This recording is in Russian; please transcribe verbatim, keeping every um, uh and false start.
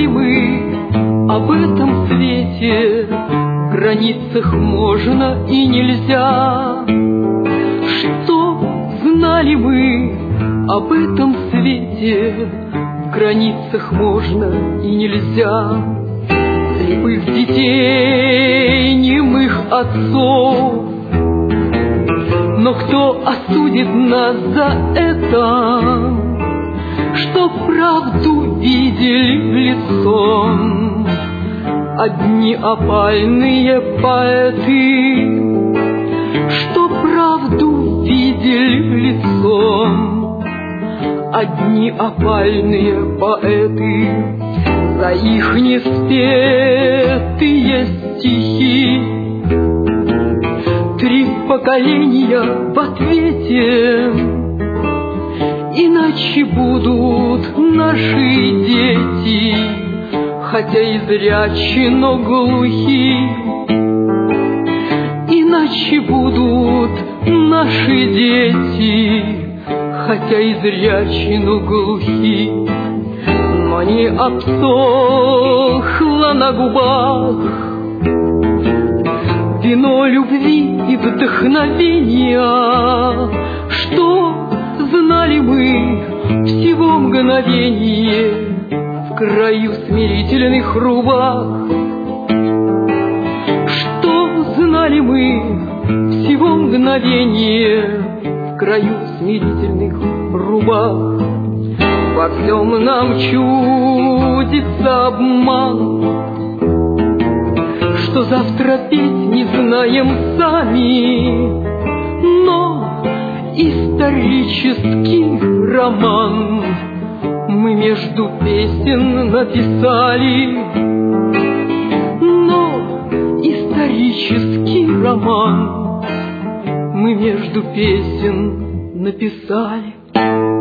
знали мы об этом свете, в границах можно и нельзя? Что знали мы об этом свете, в границах можно и нельзя? Слепых детей, немых отцов, но кто осудит нас за это, что правду видели в лицом одни опальные поэты, что правду видели в лицом одни опальные поэты, за их неспетые стихи три поколения в ответе. Иначе будут наши дети, хотя и зрячи, но глухи. Иначе будут наши дети, хотя и зрячи, но глухи. Но не обсохло на губах вино любви и вдохновения, что знали мы всего мгновение в краю смирительных рубах. Что знали мы всего мгновение в краю смирительных рубах. Во всем нам чудится обман, что завтра петь не знаем сами, но исторический роман мы между песен написали, но исторический роман мы между песен написали.